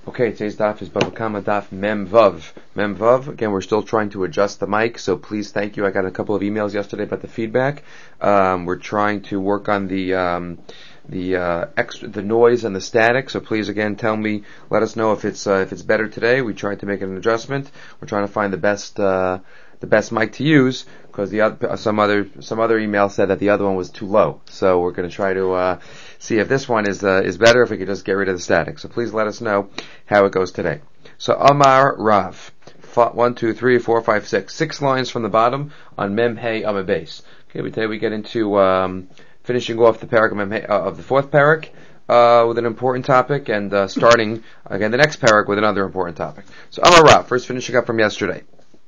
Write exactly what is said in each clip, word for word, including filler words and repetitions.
Okay, today's daf is Bava Kama daf Mem Vav. Mem Vav. Again, we're still trying to adjust the mic, so please, thank you. I got a couple of emails yesterday about the feedback. Um, we're trying to work on the um, the uh, extra the noise and the static. So please, again, tell me, let us know if it's uh, if it's better today. We tried to make an adjustment. We're trying to find the best uh, the best mic to use because the other, some other some other email said that the other one was too low. So we're going to try to uh, see if this one is uh, is better. If we could just get rid of the static. So please let us know how it goes today. So Amar Rav, one, two, three, four, five, six, six lines from the bottom on Mem Hey Amar Beis. Okay, we today we get into um, finishing off the parak of, Mem Hey, uh, of the fourth parak uh, with an important topic, and uh, starting again the next parak with another important topic. So Amar Rav, first finishing up from yesterday.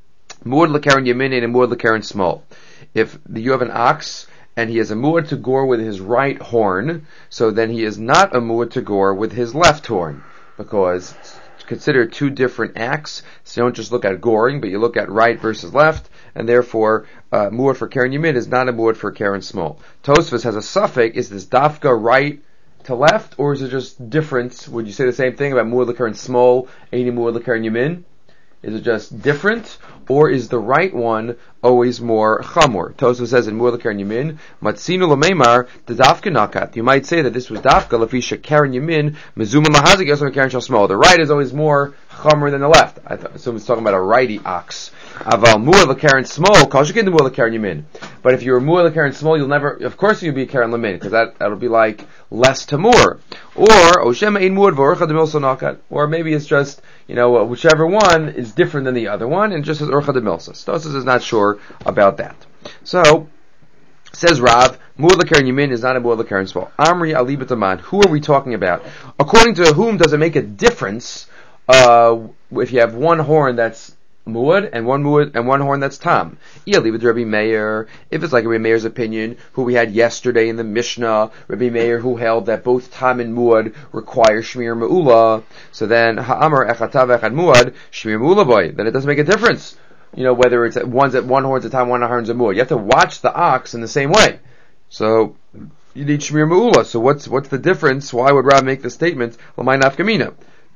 Muad l'karen yamin and muad l'karen small. If you have an ox and he has a muad to gore with his right horn, so then he is not a muad to gore with his left horn, because consider two different acts. So you don't just look at goring, but you look at right versus left, and therefore uh, muad for karen yamin is not a muad for karen small. Tosfos has a suffix: is this dafka right to left, or is it just different? Would you say the same thing about muad l'karen small, eini muad l'karen yamin? Is it just different, or is the right one always more chamor? Tosfos says in Muad l'karen yamin, matzinu l'meimar the dafka nakat. You might say that this was dafka lefisha karen yamin mezuma mahazik yosem karen shal small. The right is always more chamor than the left. I th- assume it's talking about a righty ox. Aval Muad l'karen small calls you the Muad l'karen yamin. But if you're Muad l'karen small, you'll never, of course, you'll be karen lamin, because that that'll be like less to more. Or Oshem ein Muad v'orcha demilso nakat. Or maybe it's just, you know, whichever one is different than the other one, and just as orcha demilso. Tosfos is not sure about that. So, says Rav, Muad l'karen yamin is not a Muad l'karen small. Amri ali b'taman. Who are we talking about? According to whom does it make a difference uh, if you have one horn that's muad and one muad and one horn that's tam? Eli with Rabbi Meir. If it's like Rabbi Meir's opinion, who we had yesterday in the Mishnah, Rabbi Meir who held that both tam and muad require shmir me'ula. So then ha'amar echatav echad muad shmir me'ula boy. Then it doesn't make a difference. You know, whether it's at one's at one horn's a tam, one horn's a muad. You have to watch the ox in the same way. So you need shmir me'ula. So what's what's the difference? Why would Rav make the statement l'may nafkamina?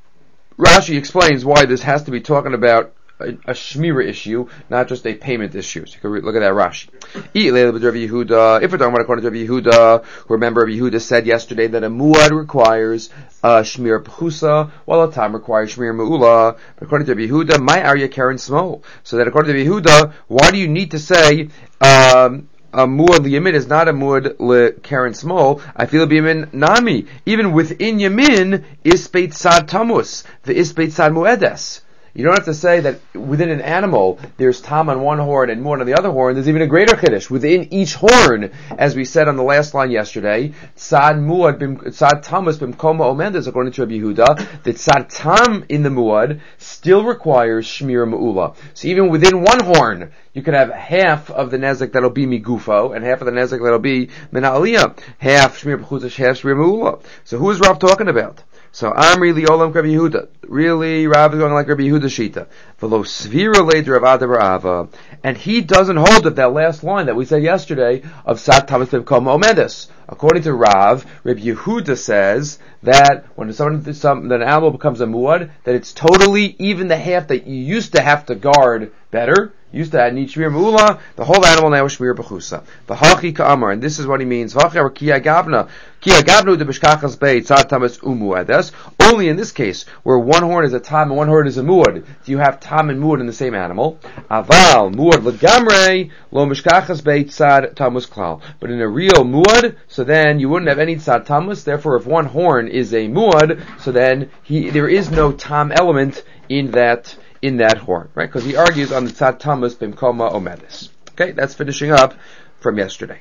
Rashi explains why this has to be talking about a, a shmira issue, not just a payment issue. So you can re- look at that Rashi. If we're talking about according to Rabbi Yehuda, remember Rabbi Yehuda said yesterday that a muad requires uh, shmir pchusa, while a tam requires shmir me'ula. But according to Rabbi Yehuda, my arya karen small. So that according to Rabbi Yehuda, why do you need to say um, a muad liyamin is not a muad le karen small? I feel biyamin nami. Even within yamin is beit sad tamus, the is beit sad muedes. You don't have to say that within an animal there's tam on one horn and muad on the other horn. There's even a greater chiddush within each horn, as we said on the last line yesterday. Tzad muad bim tzad tamus bim koma omendes, according to Rabbi Yehuda, that tzad tam in the muad still requires shmir me'ula. So even within one horn, you could have half of the nezek that'll be migufo, and half of the nezek that'll be min ha'aliyah. Half shmir b'chutas, half shmir me'ula. So who is Rav talking about? So Amri liolam Rabbi Yehuda. Really, Rav is going like Rabbi Yehuda shita. V'lo svira later of Adav Rava, and he doesn't hold of that last line that we said yesterday of Sat Tamas B'Kom Omendes. According to Rav, Rabbi Yehuda says that when someone, some, that an animal becomes a muad, that it's totally even the half that you used to have to guard better. Used to need shmir me'ula, the whole animal now is shmir b'chusa. V'hachi ka'amar, and this is what he means. V'hachi or kia gavna, kia gavnu de b'shkachas beit tzad tamas umuades. Only in this case, where one horn is a tam and one horn is a muad, do you have tam and muad in the same animal. Aval muad legamrei lo mishkachas beit tzad tamus klal. But in a real muad, so then you wouldn't have any tzad tamus. Therefore, if one horn is a muad, so then he there is no tam element in that. in that horn, right? Because he argues on the tzad tamus b'mkoma omedis. Okay, that's finishing up from yesterday.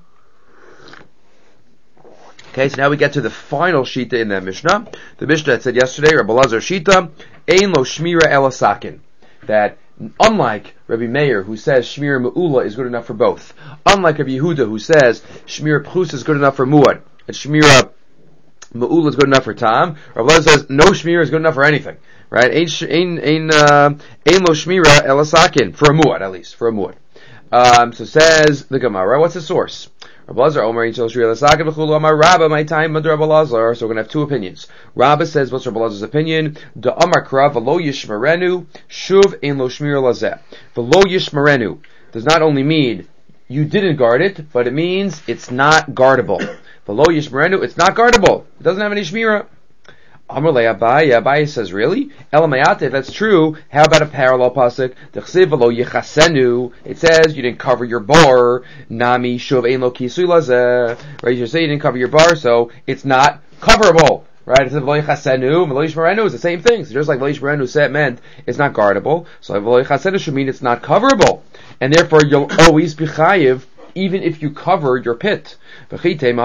Okay, so now we get to the final shita in that Mishnah. The Mishnah that said yesterday, Rabbi Lazar shita, ein lo shmira elasakin. That unlike Rabbi Meir, who says shmira me'ula is good enough for both, unlike Rabbi Yehuda, who says shmira pchus is good enough for muad, and shmira me'ula is good enough for tam, Rabbi Lazar says no shmira is good enough for anything. Right? Ein ein uh, ein lo shmira elasakin, for a muad at least, for a muad. Um, so says the Gemara. What's the source? Rabbi Lazar, Omer Yitzchel Shri Lasakid B'chulu Amar Rabba, my time under Rabbi Lazar. So we're going to have two opinions. Rabba says, what's Rabbi Lazar's opinion? Da Amar Kra V'lo Yishmarenu Shuv Ein Lo Shmir Lazeh. V'lo Yishmarenu does not only mean you didn't guard it, but it means it's not guardable. V'lo Yishmarenu, it's not guardable. It doesn't have any shmira. Amar le Abaye, Abaye says, really? Elamayate, if that's true, how about a parallel pasuk? D'chsiv v'lo yichasenu. It says you didn't cover your bar. Nami shuv ein lo kisui lazeh. Right? You say you didn't cover your bar, so it's not coverable. Right? It says v'lo yichasenu, v'lo yishmarenu is the same thing. So just like v'lo yishmarenu said meant it's not guardable, so v'lo yichasenu should mean it's not coverable, and therefore you'll always be chayiv even if you cover your pit. And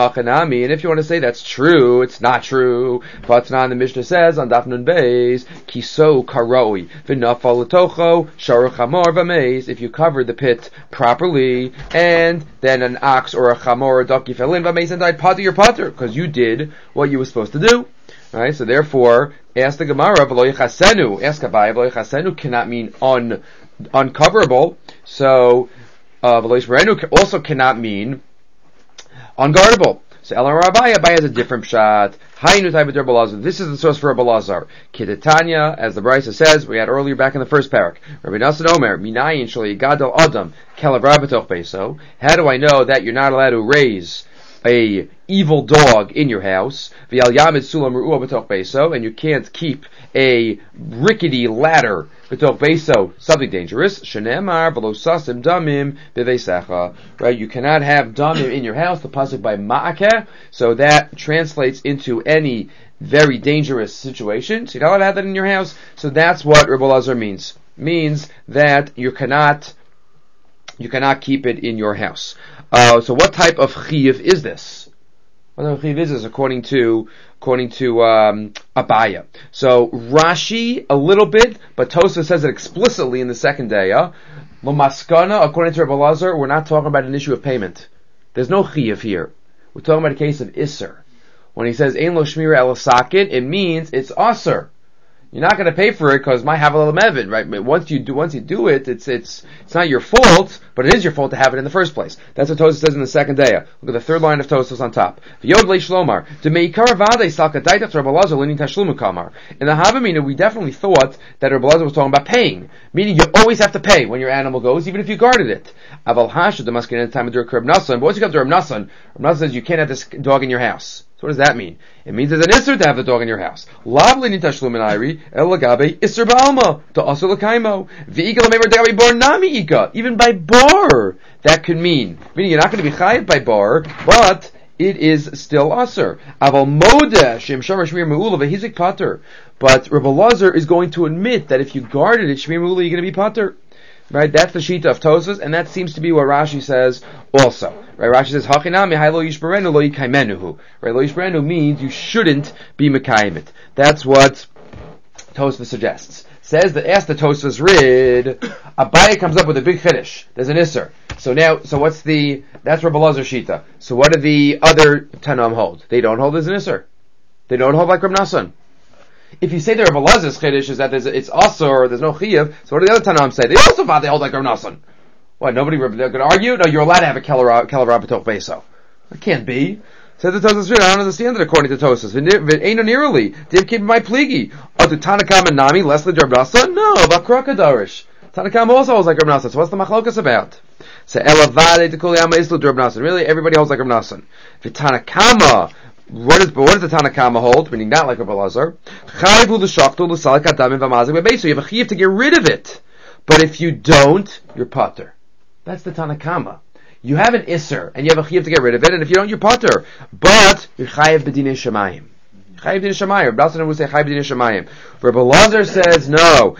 if you want to say that's true, it's not true. Vatnan, the Mishnah says on Daf Nun Beis, Kiso karoi v'nafal letocho sharuch hamor v'meis. If you cover the pit properly, and then an ox or a chamor or a donkey fell in v'meis and died, potter your potter, because you did what you were supposed to do. Right? So therefore, ask the Gemara, v'lo yichasenu. Ask Abaye, v'lo yichasenu cannot mean un uncoverable. So Uh, also cannot mean unguardable. So Elar Abaye, Abaye has a different pshat. This is the source for Rabbi Lazar. Kidatanya, as the Brisa says, we had earlier back in the first parak. Rabbi Nassan Omer, Minayin Shali Gadol Adam, Kalav B'toch Beso. How do I know that you're not allowed to raise a evil dog in your house? V'al Yamid Sulam Ru'ah B'toch Beso, and you can't keep a rickety ladder b'toch beso, something dangerous. Shenemar v'lo sasim damim b'veisecha. Right, you cannot have damim in your house. The pasuk by ma'akeh, so that translates into any very dangerous situation. So you're not allowed to have that in your house. So that's what Rabbi Lazar means. Means that you cannot, you cannot keep it in your house. Uh, so what type of chiyuv is this? What type of chiyuv is this according to according to um, Abaye? So Rashi a little bit, but Tosafos says it explicitly in the second day. Uh, L'maskana, according to Rabbi Lazar, we're not talking about an issue of payment. There's no chiyuv here. We're talking about a case of isser. When he says ein lo shmira el sakin, it means it's aser. You're not going to pay for it because my havel mevin, right? Once you do, once you do it, it's it's it's not your fault, but it is your fault to have it in the first place. That's what Tosafos says in the second day. Look at the third line of Tosafos on top. V'yod le shlomar de meikar vade salka daitach Rabbi Lazar lenin tashlumu kamar. In the Havamina, we definitely thought that Rabbi Lazar was talking about paying, meaning you always have to pay when your animal goes, even if you guarded it. Aval hashu the maskin at the time of Reb Nassan. But once you come to Reb Nassan, Reb Nassan says you can't have this dog in your house. So what does that mean? It means there's an isser to have the dog in your house. Lav lenin tashlumu nairi el lagabe isser ba'alma to asur l'kaimo v'ika l'meimer degabe bar nami ika. Even by bar, that could mean meaning you're not going to be chayiv by bar, but it is still aser. Aval modeh shem shar shmir me'ula v'hizik pater. But Rabbi Lazar is going to admit that if you guarded it, shmir me'ula, you're going to be pater. Right? That's the shita of Tosafos, and that seems to be what Rashi says also. Right? Rashi says, Hachinami hai lo yishmerenu lo yikaimenuhu. Right? Lo yishmerenu means you shouldn't be mekayim it. That's what Tosafos suggests. Says that, ask the Tosafos Rid, Abaye comes up with a big chiddush. There's an isser. So now, so what's the, that's Rabbi Lazar shita. So what do the other Tanam hold? They don't hold as an isser. They don't hold like Reb Nassan. If you say the Rabbi Lazar's chiddush is that there's, it's asur, there's no chiyuv, so what do the other Tanaim say? They also thought they hold like Rav Nassan. What, nobody, they're going to argue? No, you're allowed to have a keler b'toch beso. It can't be. Says the Tosafos, I don't understand it according to Tosafos. Ain't nearly. Div keep my pligi. Oh, do Tanakam and Nami less than Rav Nassan? No, but Krokadarish. Tanakam also holds like Rav Nassan, so what's the machlokas about? So Elavade to Kuliyama Islu Rav Nassan. Really, everybody holds like Rav Nassan. V'Tanakama, What does, what does the Tanakama hold? Meaning not like Rabbi Lazar. You have a chiyuv to get rid of it. But if you don't, you're pater. That's the Tanakama. You have an isser, and you have a chiyuv to get rid of it, and if you don't, you're pater. But you're chayiv b'dinei shamayim. Chayiv b'dinei shamayim. Rabbi Lazar would say chayiv b'dinei shamayim. Rabbi Lazar says no.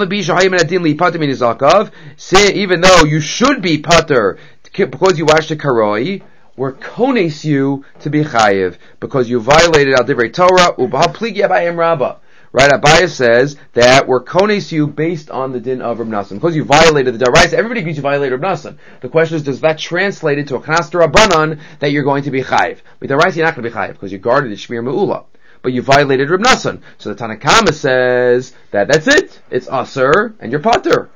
Say even though you should be pater because you watched the karoi, we're kones you to be chayiv because you violated al divrei Torah ubahal pligi Abayim Rabbah. Right, Abaye says that we're kones you based on the din of Reb Nassan because you violated the daraisa. Everybody agrees you violated Reb Nassan. The question is, does that translate into a knas d'Rabbanan that you're going to be chayiv? With the daraisa, you're not going to be chayiv because you guarded the shmir me'ula, but you violated Reb Nassan. So the Tanakama says that that's it. It's aser and you're pater.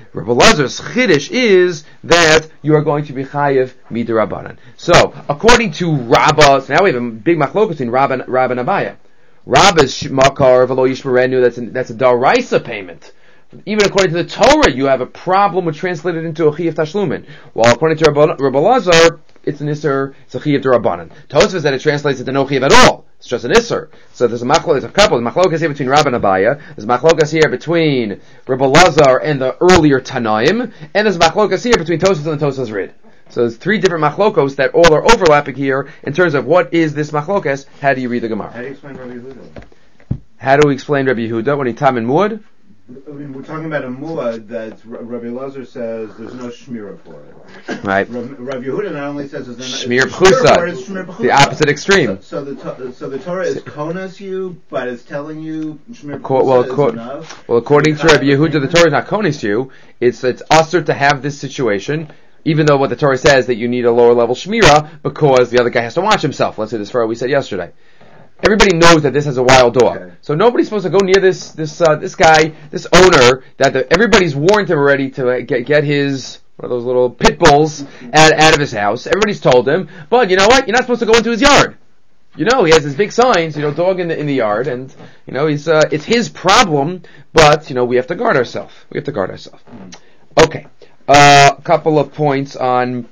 Rabbi Lazar's chiddush is that you are going to be chayiv midirabanan. So, according to Rabbah, so now we have a big machlokus between Rabbah, Rabbah and Abaya. Rabbah's makar v'lo yishmerenu, that's a, that's a daraisa payment. Even according to the Torah, you have a problem with translated into a chiyuv tashlumin. While according to Rabbi, Rabbi Lazar, it's an isser, it's a chiyuv derabanan. Tosfos that it translates into no chiyuv at all. It's just an isser. So there's a machlokas, there's a couple, there's machlokas here between Rabbah and Abaya, there's machlokas here between Rabbi Lazar and the earlier Tanaim, and there's machlokas here between Tosfos and the Tosfos Rid. So there's three different machlokos that all are overlapping here in terms of what is this machlokas. How do you read the Gemara? How do you explain Rabbi Yehuda? How do we explain Rabbi Yehuda when he tam in muad? I mean, we're talking about a muad that Rabbi Lazar says there's no shmira for it. Right. Rabbi Yehuda not only says there's no shmir b'chusa, the opposite extreme. So, so the to, so the Torah is konas you, but it's telling you shmir b'chusa well, is co- enough. Well, according to Rabbi Yehuda, the Torah is not konas you. It's it's usher to have this situation, even though what the Torah says that you need a lower level shmira because the other guy has to watch himself. Let's say this for we said yesterday. Everybody knows that this is a wild dog, okay. So nobody's supposed to go near this this uh, this guy, this owner. That the, everybody's warned him already to get get his one of those little pit bulls out, out of his house. Everybody's told him, but you know what? You're not supposed to go into his yard. You know, he has his big signs, you know, dog in the in the yard, and you know he's uh, it's his problem. But you know we have to guard ourselves. We have to guard ourselves. Okay, uh, a couple of points on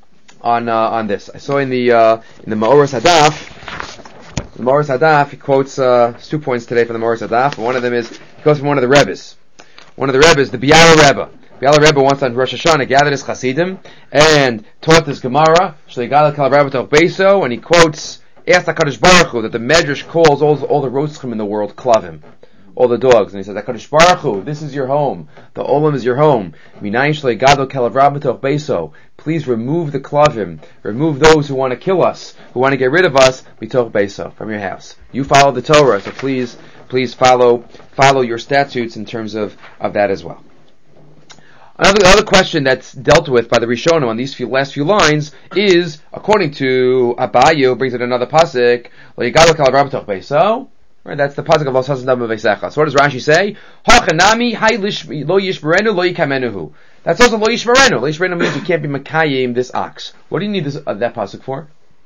on uh, on this. I saw in the uh, in the Maoras Hadaf. The Maoras Hadaf, he quotes uh, two points today from the Maoras Hadaf. One of them is, he quotes from one of the Rebbes. One of the Rebbes, the Biala Rebbe. Biala Rebbe once on Rosh Hashanah gathered his Hasidim and taught this Gemara, Shleigal Kal Rabbi Toch Beiso, and he quotes, asked HaKadosh Baruch Hu, that the Medrash calls all, all the Rotzchim in the world Klavim. All the dogs. And he says, HaKadosh Baruch Hu, this is your home. The Olam is your home. Minayin Shleigal Kal Rabbi Toch Beiso. Please remove the Klavim. Remove those who want to kill us, who want to get rid of us, Mitoch Beiso, from your house. You follow the Torah, so please, please follow, follow your statutes in terms of, of that as well. Another, another question that's dealt with by the Rishonim on these few, last few lines is, according to Abayu, brings it another pasuk, Le'yigalo kal Rabbi Toch Beiso. Right, that's the pasuk of Lo Sasan Dam V'Veisecha. So what does Rashi say? Hachanami hay lo yishmerenu lo yikamenuhu. That's also lo yishmerenu. Lo yishmerenu means you can't be makayim this ox. What do you need this, uh, that pasuk for?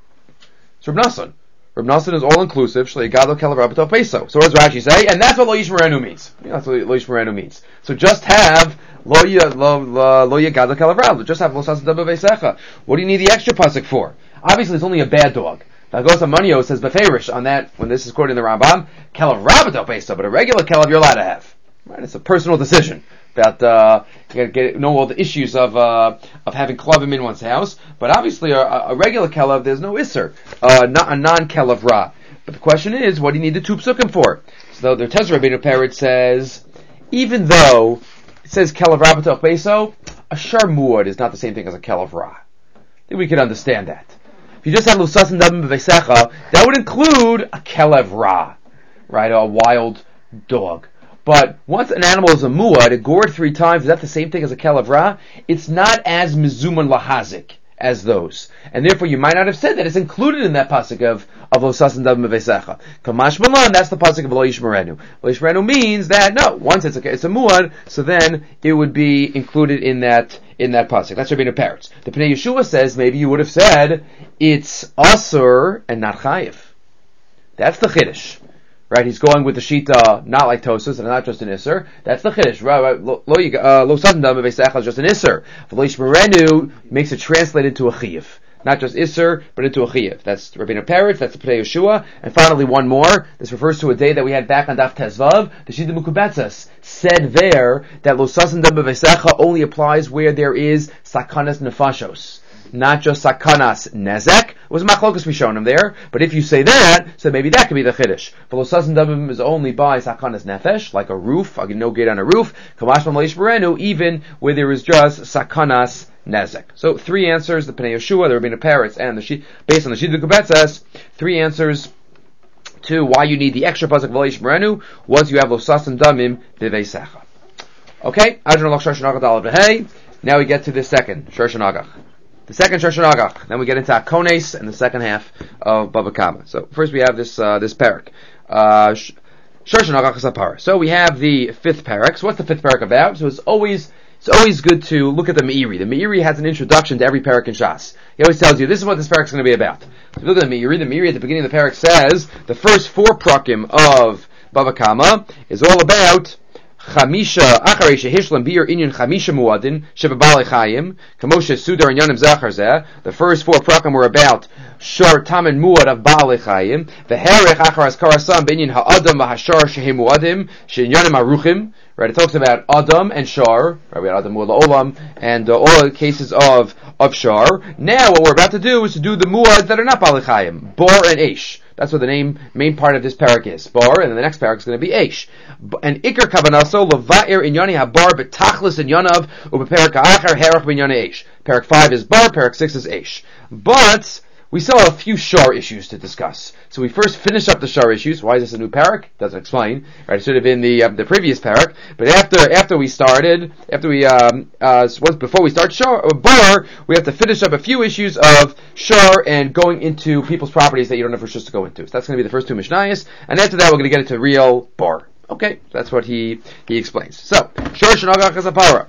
It's Reb Nassan. Reb Nassan is all inclusive. Shlei gado kelav rabbi tov peso. So what does Rashi say? And that's what lo yishmerenu means. Yeah, that's what lo yishmerenu means. So just have lo yagado kelav rabbi. Just have lo sasan dam v'Veisecha. What do you need the extra pasuk for? Obviously, it's only a bad dog. Nagosa Manio says beferish on that when this is quoting the Rambam, kelav rabbato peso, but a regular kelav you're allowed to have. Right? It's a personal decision that uh, you got to get know all the issues of uh, of having klavim in one's house. But obviously, a, a regular kelav there's no isser, uh, not a non kelav ra. But the question is, what do you need the two psukim for? So the Tezra Rabbeinu Peretz says, even though it says kelav rabbato peso, a sharmuad is not the same thing as a kelav ra. I think we can understand that. If you just have Lusasin Dabim B'Veisecha, that would include a Kelev Ra, right, a wild dog. But once an animal is a muad, a gored three times, is that the same thing as a Kelev Ra? It's not as mizuman lahazik as those. And therefore you might not have said that it's included in that pasuk of, of Lusasin Dabim B'Veisecha. Kamash Malan, that's the pasuk of Lo Yishmerenu. Lo Yishmerenu means that, no, once it's a, it's a muad, so then it would be included in that in that pasuk. That's Rabbeinu Peretz. The Pnei Yeshua says maybe you would have said it's asur and not chayiv. That's the chiddush, right? He's going with the shita not like Tosas and not just an isser. That's the chiddush. Right? Lo sadan dam v'veisecha is just an isser. Lo yishmerenu makes it translated to a chayiv. Not just isser, but into a chiyav. That's Rabbeinu Peretz, that's the Pnei Yeshua. And finally, one more. This refers to a day that we had back on Daf Tezvav. The Shita Mukubetzas said there that Lo Sasan Dam B'Veisecha only applies where there is Sakanas Nefashos. Not just Sakanas Nezek. It was Machlokas Rishonim there. But if you say that, so maybe that could be the Chiddush. But Lo Sasan Dam is only by Sakanas Nefesh, like a roof, like no gate on a roof. Kamash Lo Yishmerenu, even where there is just Sakanas Nezek. So three answers: the Pnei Yeshua, the Rabbeinu Peretz, and the Shi, based on the Shita Kubetzas, three answers to why you need the extra pasuk of Lo Yishmerenu once you have Lo Sasan Damim B'Veisecha. Okay, Adron Lach Shor Shanagach Daled V'Hei. Now we get to the second Shor Shanagach. The second Shor Shanagach. Then we get into Akones and the second half of Bava Kama. So first we have this uh, this parak. Uh, Shor Shanagach is a parak. So we have the fifth parak. So what's the fifth parak about? So it's always it's always good to look at the Meiri. The Meiri has an introduction to every parak in Shas. He always tells you, this is what this parak is going to be about. So if you look at the Meiri, the Meiri at the beginning of the parak says, the first four prakim of Bava Kama is all about Chamisha, Acharei Shehishlam Bir Inyan Chamisha Muadin, Sheba Balei Chayim, Kamosha Sudar and Yanim Zachar Zeh. The first four prakim were about Shar Tam and Muad of Balei Chayim, the Herech Acharas Karasam Binyan Ha'adam V'Hashar Shehe Muadim, She'inyanim Aruchim. Right, it talks about Adam and Shar, right, we had Adam Muad Olam, and uh, all the cases of, of Shar. Now what we're about to do is to do the Muads that are not Balei Chayim, Bar and Eish. That's what the name, main part of this parak is. Bar, and then the next parak is going to be Eish. And Iker Kavanaso, Leva'ir Inyani HaBar, Betachlis Inyanav, Ubeparak Ha'achar, Herach Binyani Eish. Parak five is Bar, parak six is Eish. But, we still have a few Shar issues to discuss. So we first finish up the Shar issues. Why is this a new parak? Doesn't explain. Right, it should have been the um, the previous parak. But after after we started, after we um uh once before we start Shar Bar, we have to finish up a few issues of Shar and going into people's properties that you don't have rishus to go into. So that's going to be the first two Mishnayos, and after that we're going to get into real Bar. Okay, that's what he he explains. So Shar Shenagach Zapara.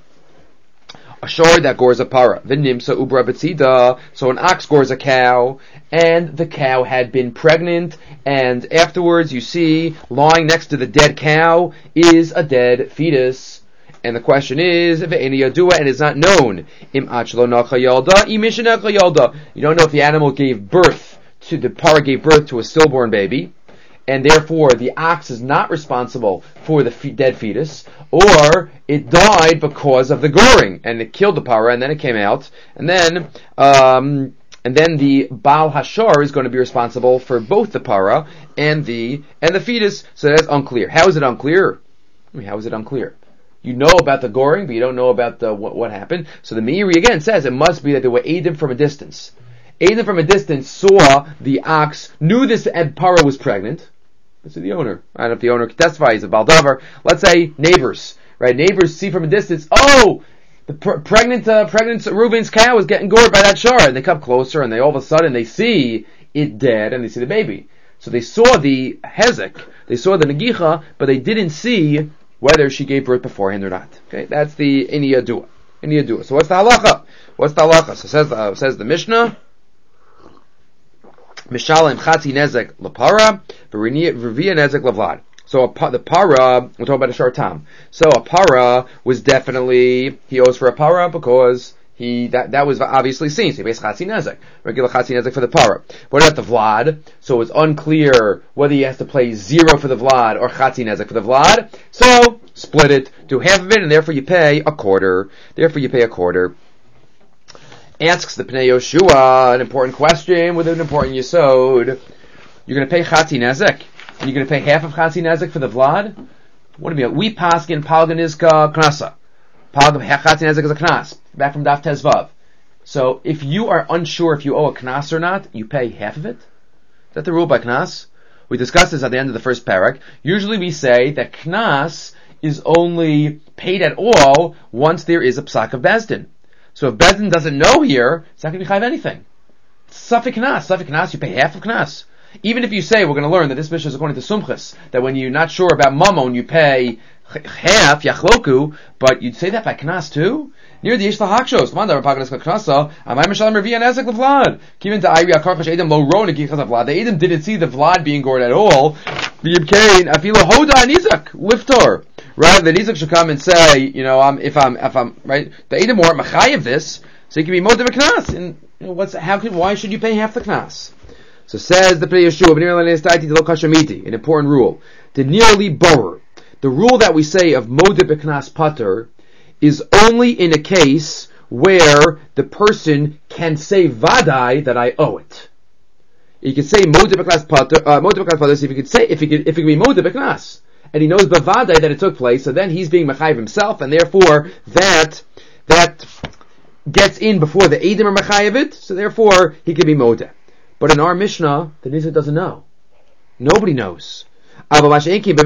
A shor that gores a para. V'nimsa ubra betzida. So an ox gores a cow, and the cow had been pregnant, and afterwards you see, lying next to the dead cow is a dead fetus. And the question is, ve'eni yadua, and it's not known. Im achlo nacha yalda, im mishanecha yalda. You don't know if the animal gave birth to, the para gave birth to a stillborn baby, and therefore the ox is not responsible for the fe- dead fetus, or it died because of the goring, and it killed the para, and then it came out, and then um, and then the Baal Hashar is going to be responsible for both the para and the and the fetus. So that's unclear. How is it unclear? I mean, how is it unclear? You know about the goring, but you don't know about the what, what happened. So the Meiri again says it must be that there were Eidim from a distance. Eidim from a distance saw the ox, knew this para was pregnant. This is the owner. I don't know if the owner can testify. He's a baldavar. Let's say neighbors, right? Neighbors see from a distance, oh, the pr- pregnant, uh, pregnant Reuben's cow is getting gored by that shar. And they come closer, and they all of a sudden they see it dead, and they see the baby. So they saw the hezek, they saw the negicha, but they didn't see whether she gave birth beforehand or not. Okay, that's the iniyadua. Iniyadua. So what's the halacha? What's the halacha? So says uh, says the Mishnah. Mishalim Chatzi Nezek Lapara, V'Rivia Nezek Lavlad. So a, the para, we're talking about a shar tam. So a para was definitely, he owes for a para because he, that, that was obviously seen. So he pays Chatzi Nezek. Regular Chatzi Nezek for the para. What about the Vlad? So it's unclear whether he has to pay zero for the Vlad or Chatzi Nezek for the Vlad. So, split it, do half of it, and therefore you pay a quarter. Therefore you pay a quarter. Asks the Pnei Yoshua an important question with an important yesod. You're going to pay Chatzi Nezek, and you're going to pay half of Chatzi Nezek for the Vlad? What do you mean? We paskin Palganizka Knasa. Palgan Chatzi Nezek is a Knas. Back from Daf Tezvav. So if you are unsure if you owe a Knas or not, you pay half of it? Is that the rule by Knas? We discussed this at the end of the first parak. Usually we say that Knas is only paid at all once there is a psak of Bezdin. So if Bezdin doesn't know here, it's not going to be chayv anything. Safek Knas, Safek Knas, you pay half of Knas. Even if you say, we're going to learn that this Mishnah is according to Sumchus, that when you're not sure about Mammon, you pay half, Yachloku, but you'd say that by Knas too? Near the Yishla Hakshos, Mandar Paganas Knasa, Amay Mishalim Revi and Ezek Vlad. Given to Iri Akarchash Edom Lo Ro Negichas Vlad. The Edom didn't see the Vlad being gored at all. V'yibkein Afilo Hoda and Izak, Liftor. Rather than Isaac should come and say, you know, I'm, if I'm, if I'm, right, the Edom weren't Machai of this, so he can be Motiv Knas. And, you know, what's, how can, why should you pay half the Knas? So says the Pnei Yeshua, an important rule. The nearly borer. The rule that we say of Motiv Knas Pater is only in a case where the person can say Vadai that I owe it. You can say Motiv Knas Pater, uh, Motiv Knas Pater, if you could say, if it could, if it could be Motiv Knas. And he knows bavadai that it took place, so then he's being mechayiv himself, and therefore that that gets in before the Eidim are mechayiv it, so therefore he can be modeh. But in our Mishnah, the Nizar doesn't know. Nobody knows. As we'll see, the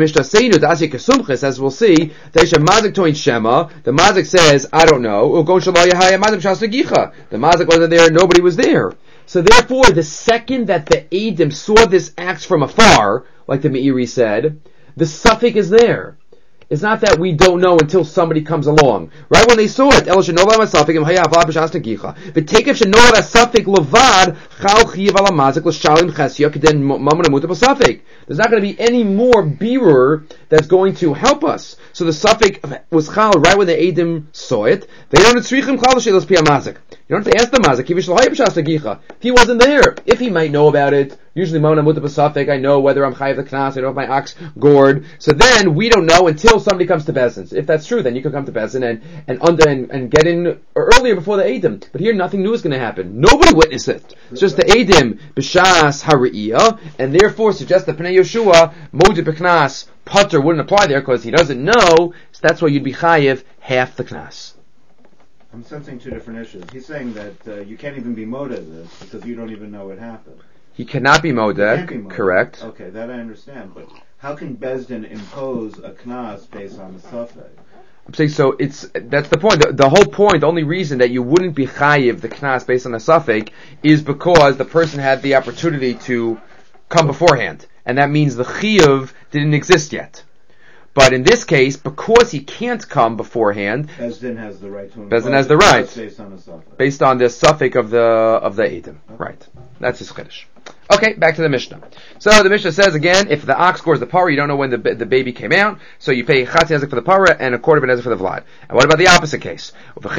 mazik says, I don't know. The mazik wasn't there, nobody was there. So therefore, the second that the Eidim saw this axe from afar, like the Meiri said, the suffix is there. It's not that we don't know until somebody comes along. Right when they saw it, El Shenova Masafik Im Haya Avla B'Shas Negicha. V'Tekef Shenova Masafik Levad Chal Chiyav Ala Mazik L'Shalim Chesya K'den Mamon Amuta B'Safik. There's not going to be any more birur that's going to help us. So the Safik was Chal right when the Eidim saw it. They don't tzrichim Chal L'Shelos Pia Mazik. You don't have to ask the Mazik. If he wasn't there, if he might know about it, usually Mamon Amuta B'Safik, I know whether I'm Chayav the Knas, I know if my ox gored. So then we don't know until somebody comes to Bezin. If that's true, then you can come to Bezin and and under and, and get in earlier before the Eidim. But here, nothing new is going to happen. Nobody witnessed it. It's just the Eidim b'shas hariyah, and therefore suggests that Pnei Yeshua Moed b'Knas Potter wouldn't apply there because he doesn't know. So that's why you'd be chayiv half the Knas. I'm sensing two different issues. He's saying that uh, you can't even be moded this because you don't even know what happened. He cannot be moded, correct? Okay, that I understand. But how can Bezdin impose a knas based on the suffix? I'm saying so. It's that's the point. The, the whole point, the only reason that you wouldn't be chayiv the knas based on a suffix is because the person had the opportunity to come beforehand, and that means the chiyuv didn't exist yet. But in this case, because he can't come beforehand, Bezdin has the right to Bezdin has the right based on the suffix. Based on the suffix of the of the Eidim. Okay. Right. That's his chiddush. Okay, back to the Mishnah. So the Mishnah says again, if the ox scores the parah, you don't know when the the baby came out, so you pay chatzi nezek for the parah and a quarter of an nezek for the vlad. And what about the opposite case?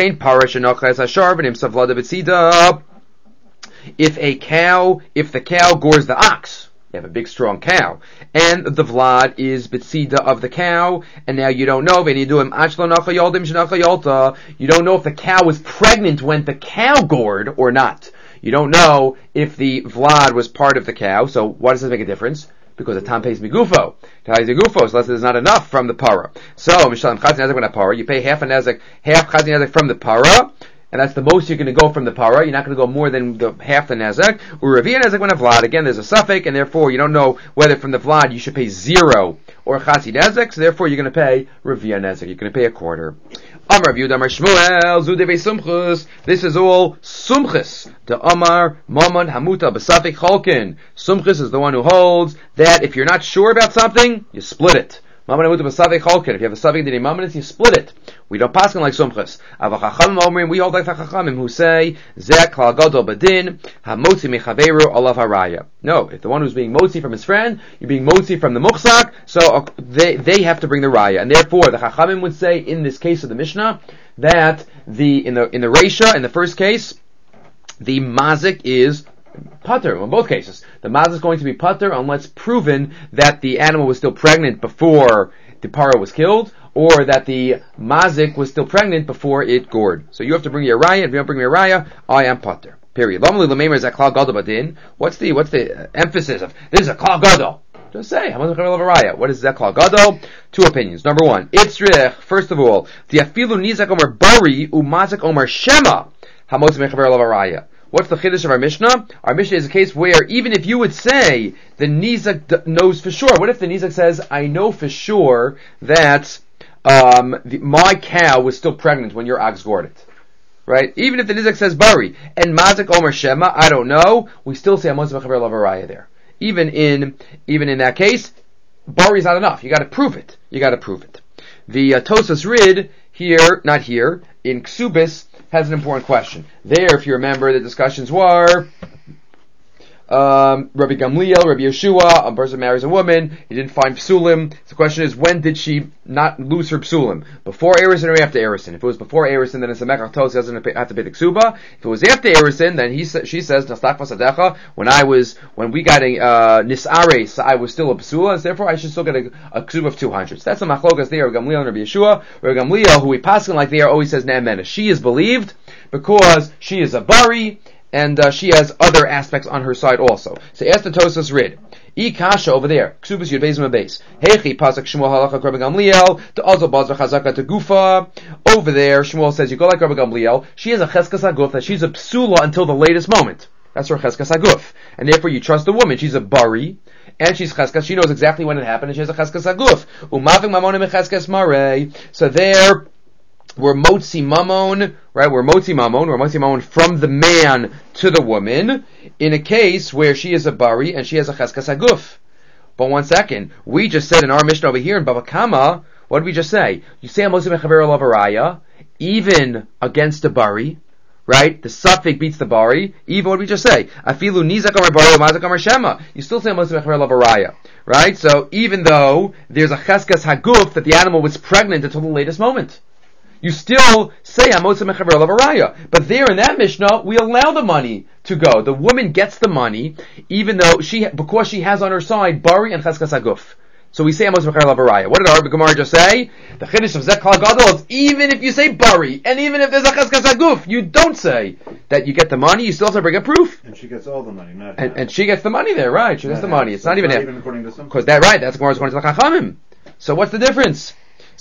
If a cow, if the cow gores the ox, you have a big strong cow, and the vlad is bitsida of the cow, and now you don't know, you don't know if the cow was pregnant when the cow gored or not. You don't know if the vlad was part of the cow, so why does this make a difference? Because the tam pays migufo. Pays migufo, so there's not enough from the para. So, mishalim chazi nezek when a para, you pay half a nezek, half chazi nezek from the para, and that's the most you're going to go from the para. You're not going to go more than the half the nezek. Uravia nezek when a vlad. Again, there's a suffix, and therefore you don't know whether from the vlad you should pay zero or chazi nezek. So therefore you're going to pay ravia nezek. You're going to pay a quarter. Amar Rav Yehuda Amar Shmuel Zudevei Sumchus. This is all Sumchus. The Amar Maman Hamuta B'Safik Cholkin. Sumchus is the one who holds that if you're not sure about something, you split it. Maman Hamuta B'Safik Cholkin. If you have a Safik Dini Maman, you split it. We don't pass like Sumchus. Avachachamim Omrim. We hold like the Chachamim who say Zek Klal Gadol Badin Hamotzi Mechaveru Olav Haraya. No, if the one who's being motzi from his friend, you're being motzi from the muchzak, so uh, they they have to bring the raya, and therefore the Chachamim would say in this case of the Mishnah that the in the in the Reisha in the first case the mazik is pater in both cases. The mazik is going to be pater unless proven that the animal was still pregnant before the para was killed, or that the mazik was still pregnant before it gored. So you have to bring your raya. If you don't bring your raya, I am pater. Period. What's the what's the emphasis of this is a klal gadol? Just say what is that klal gadol? Two opinions. Number one, itzrich. First of all, the afilu nizak omer bari umazik omer shema hamotz mechaver lavaraya. What's the chiddush of our Mishnah? Our Mishnah is a case where even if you would say the nizak d- knows for sure, what if the nizak says, I know for sure that um, the, my cow was still pregnant when your ox gored it? Right? Even if the nizak says bari and mazik omer shema, I don't know, we still say hamotz mechaver lavaraya there. Even in even in that case, bari is not enough. You got to prove it. You got to prove it. The uh, Tosas Rid here, not here, in Ksubis has an important question. There, if you remember, the discussions were um, Rabbi Gamliel, Rabbi Yeshua, a person marries a woman, he didn't find psulim. The question is, when did she not lose her psulim? Before Erison or after Erison? If it was before Erison, then it's a mekach tos, he doesn't have to pay the ksuba. If it was after Erison, then he she says, when I was, when we got a uh, nisares, I was still a psula, and therefore I should still get a, a ksuba of two hundred. So that's a machlokas there, Rabbi Gamliel and Rabbi Yeshua. Rabbi Gamliel, who we paskin like there, always says ne'emena. She is believed because she is a bari, and uh, she has other aspects on her side also. So ask the Tosas Rid. I kasha over there. Ksubas yud beis beis. Hechi pasak Shmuel halacha Rabbi Gamliel. To also bazar chazaka to gufa. Over there, Shmuel says you go like Rabbi Gamliel. She has a cheskas aguf that she's a psula until the latest moment. That's her cheskas aguf, and therefore you trust the woman. She's a bari, and she's cheskas. She knows exactly when it happened, and she has a cheskas aguf. Umavik mamon mecheskas marei. So there. We're motzi mamon, right? We're motzi mamon, we're motzi mamon from the man to the woman, in a case where she is a bari and she has a cheskas aguf. But one second, we just said in our Mishnah over here in Bava Kama, What did we just say? You say Amosim Mechaver Olav Araya, even against a bari, right? The suffix beats the bari. Even what did we just say? Afilu nizak amar bari mazak amar shema. You still say Amosim Mechaver Olav Araya, right? So even though there's a cheskas haguf that the animal was pregnant until the latest moment, you still say Amotzim Mechaver Olav Araya. But there in that Mishnah, we allow the money to go. The woman gets the money, even though she, because she has on her side Bari and Cheskas Haguf. So we say Amotzim Mechaver Olav Araya. What did our Gemara just say? The Chiddush of Zek Kal Gadol is even if you say Bari, and even if there's a Cheskas Haguf, you don't say that you get the money, you still have to bring a proof. And she gets all the money, not And, and she gets the money there, right? She gets the money. It's not, even not even according to some. Because that, right, that's Gemara's going to the Chachamim. So what's the difference?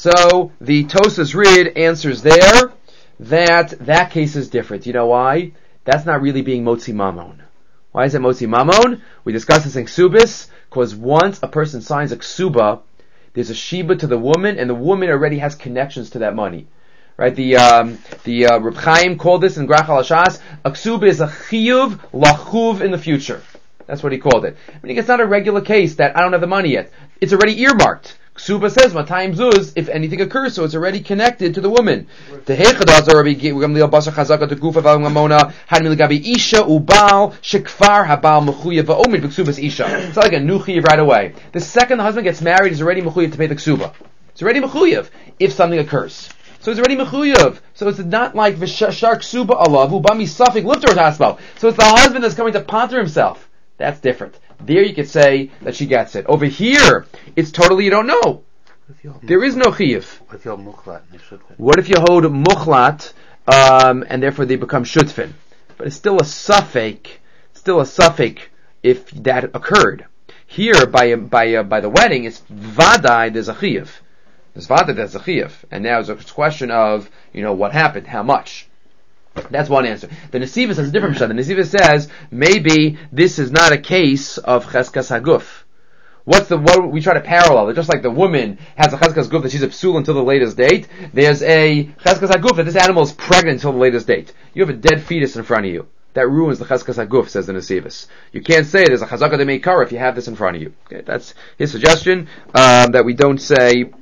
So the Tosas Rid answers there that that case is different. You know why? That's not really being Motzi Mamon. Why is it Motzi Mamon? We discussed this in Ksubis, because once a person signs a Ksuba, there's a Shiba to the woman, and the woman already has connections to that money. Right? The um, the uh, Reb Chaim called this in Grach HaLashas, a Ksuba is a Chiyuv Lachuv in the future. That's what he called it. Meaning it's not a regular case that I don't have the money yet. It's already earmarked. Ksuba says, Matayim Zuz, if anything occurs, so it's already connected to the woman. The Hechadaz Rabbi Gamliel Basar Chazaka to Gufa Val Mamona, Hanmil Gabi Isha Ubal, Shekfar Habal Mechuyev Va'omid B'Ksubas Isha. It's not like a new Chiyev right away. The second the husband gets married, he's already Mechuyev to pay the Ksuba. It's already Mechuyev if something occurs. So it's already Mechuyev. So it's not like V'Shar Ksuba Alav, Ubami Safik Lifter Hasbal. So it's the husband that's coming to ponder himself. That's different. There you could say that she gets it. Over here, it's totally you don't know. There is no chiyuv. What if you hold muchlat? What if you hold muchlat, um, and therefore they become shutfin? But it's still a suffix, still a suffix if that occurred. Here, by by uh, by the wedding, it's vadai, there's a chiyuv. There's vadai, there's a chiyuv. And now it's a question of, you know, what happened, how much. That's one answer. The Nesivos has a different shot. The Nesivos says maybe this is not a case of cheskas haguf. What's the what we try to parallel? It's just like the woman has a cheskas haguf that she's a psul until the latest date. There's a cheskas haguf that this animal is pregnant until the latest date. You have a dead fetus in front of you. That ruins the cheskas haguf, says the Nesivos. You can't say there's a chazaka de meikara if you have this in front of you. Okay, that's his suggestion, um, that we don't say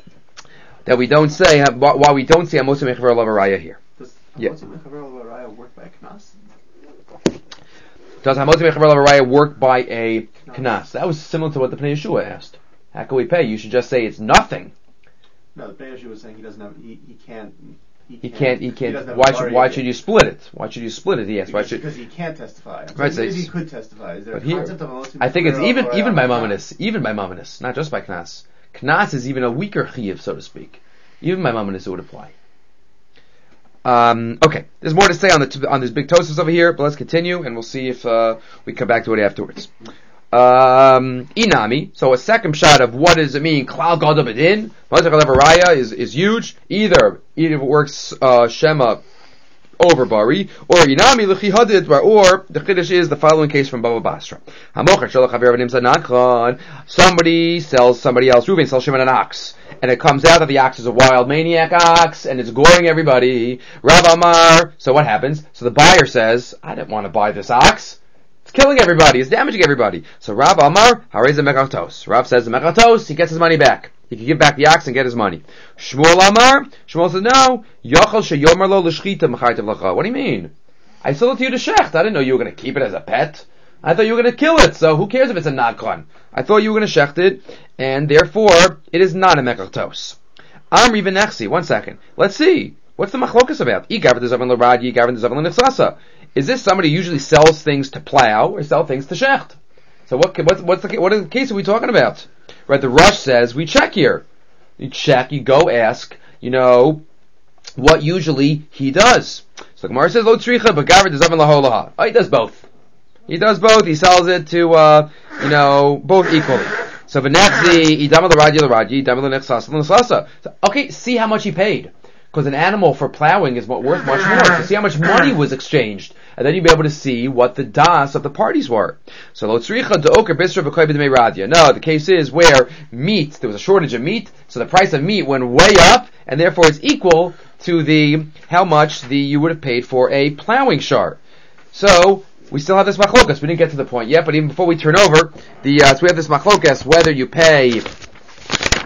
that we don't say why we don't say Amosim Mechaver Olav Araya here. Yeah. Does Hamotzim Mechaver Olav Araya work by a knas? Does Hamotzim Mechaver Olav Araya work by a knas? That was similar to what the Pnei Yeshua asked. How can we pay? You should just say it's nothing. No, the Pnei Yeshua was saying he doesn't have, he, he can't, he He can't, can't, he can't, he why should, why should you split it? Why should you split it? He asked, why because, should, because he can't testify. So right, so maybe he could testify. Is there a here, concept of Hamotzim I think it's Mechaver even, Olav Araya even by on Mamonis, even by Mamonis, not just by knas. Knas is even a weaker chiyuv, so to speak. Even by Mamonis it would apply. Um, okay, there's more to say on the t- on this big toasters over here, but let's continue and we'll see if uh, we come back to it afterwards. Um, Inami, so a second shot of what does it mean? Klal Gadol B'Din, Mazak Olav Araya is is huge. Either either it works uh, Shema over Bari, or Inami L'chi Hadid, or the Chiddush is the following case from Baba Basra. Hamocher Shalach Haver V'Nim Zanachon. Somebody sells somebody else. Reuven sells Shimon an ox, and it comes out that the ox is a wild maniac ox, and it's goring everybody. Rav Amar. So what happens? So the buyer says, I didn't want to buy this ox. It's killing everybody. It's damaging everybody. So Rav Amar, Harei Mekatos. Rav says the Mekatos, he gets his money back. He can give back the ox and get his money. Shmuel Amar, Shmuel says, no, Yochel sheyomer lo l'shchita m'chaytev lacha. What do you mean? I sold it to you to shecht. I didn't know you were going to keep it as a pet. I thought you were going to kill it, so who cares if it's a nadkon? I thought you were going to shecht it, and therefore, it is not a mekatos. Amri v'nechsi, one second. Let's see. What's the machlokas about? Is this somebody who usually sells things to plow, or sell things to shecht? So what, what's, what's the, what is the case are we talking about? Right, the Rush says, we check here. You check, you go ask, you know, what usually he does. So the Gemara says, Lo tzricha, but Gavar does oven laholaha. Oh, he does both. He does both. He sells it to, uh, you know, both equally. So v'nechzi, idam l'radya l'radya, idam l'nechsasa l'nechsasa. So, okay, see how much he paid. Because an animal for plowing is worth much more. So see how much money was exchanged. And then you'll be able to see what the das of the parties were. So lo tzricha de'oker bisra v'koy b'dmei radya. No, the case is where meat, there was a shortage of meat, so the price of meat went way up, and therefore it's equal to the, how much the, you would have paid for a plowing shart. So, we still have this machlokas. We didn't get to the point yet, but even before we turn over, the, uh, so we have this machlokas, whether you pay,